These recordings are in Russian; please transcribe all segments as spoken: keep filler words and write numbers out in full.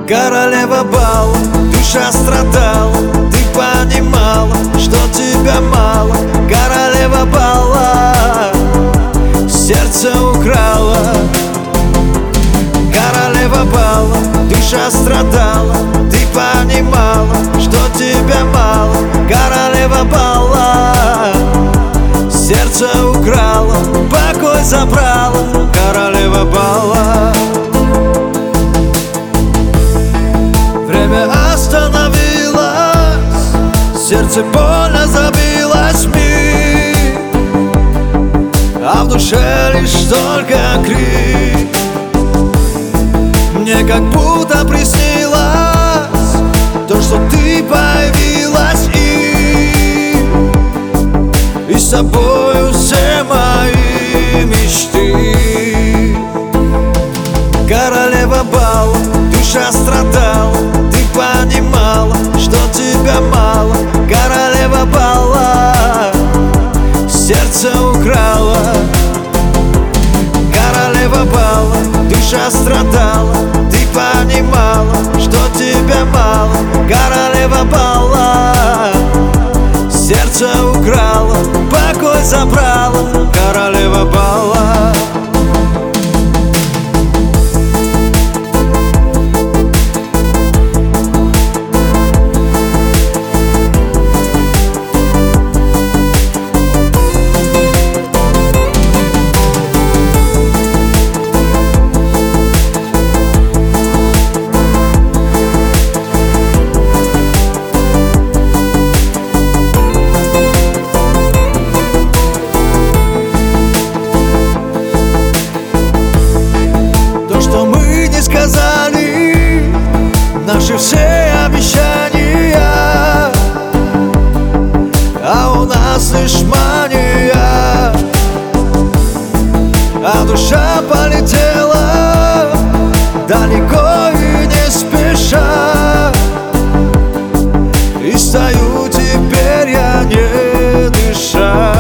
Королева бала, душа страдала, ты понимала, что тебя мало. Королева бала, сердце украла. Королева бала, душа страдала, ты понимала, что тебя мало. Королева бала, сердце украла, покой забрала. Королева бала. Время остановилось, сердце больно забилось в миг, а в душе лишь только крик. Мне как будто приснилось то, что ты появилась, и И с собою все мои мечты. Королева бала, душа страдала, ты понимала, что тебя мало. Королева бала, сердце украла. Королева бала, душа страдала, ты понимала, что тебя мало. Королева бала, сердце украла, покой забрала. Королева бала. Сказали наши все обещания, а у нас лишь мания, а душа полетела далеко и не спеша. И стою теперь я не дыша.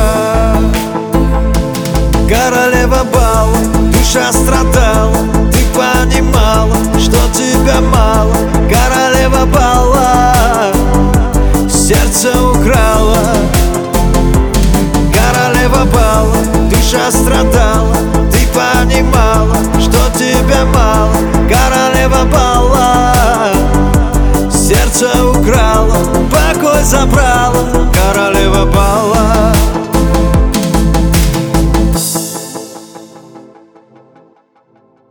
Королева бала, душа страдала, понимала, что тебя мало. Королева бала, сердце украла. Королева бала, душа страдала, ты понимала, что тебя мало. Королева бала, сердце украла, покой забрала.